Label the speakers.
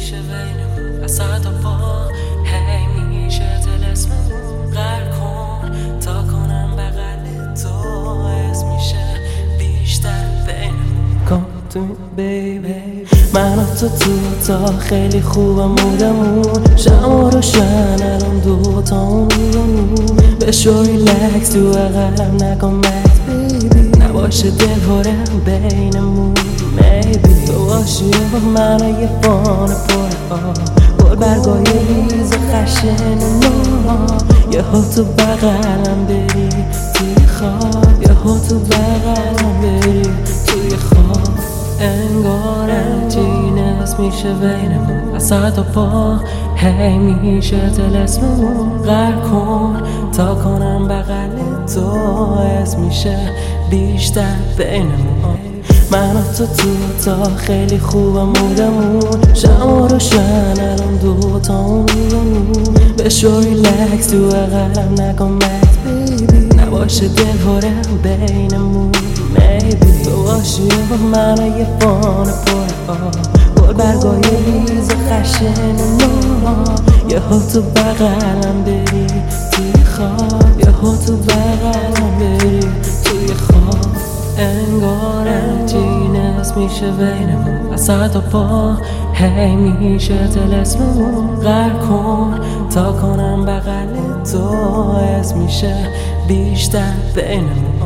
Speaker 1: میشه بینمون وسط و پا هی میشه طلسممون غرق کن تا کنم بغل تو حس میشه بیشتر بینمون کن تو بیبی من و تو تا خیلی خوبه مودمون شما روشن الان دوتامون بشو ریلکس تو قلم نکن مکس بیبی نباشه دل پرم بینمون میبی تو باشی با من یه فان پر گل برگای ریز خشن ما یه ها تو بغلم بری توی خواب یه ها تو بغلم بری توی خواب انگار جینس میشه بینمون وسط و پا هی میشه طلسممون غرق کن تا کنم بغل تو حس میشه بیشتر بینمون من و تو تا خیلی خوبه مودمون شما روشن الان دوتامون بشو ریلکس تو قلم نکن مکس بیبی نباشه دل پرم بینمون میبی تو باشی با من یه فان پر گل برگای ریز خشن ما یه ها تو بغلم بری توی خواب یه ها تو بغلم بری توی خواب انگار جینس میشه بینمون وسط و پا هی میشه طلسممون غرق کن تا کنم بغل تو حس میشه بیشتر بینمون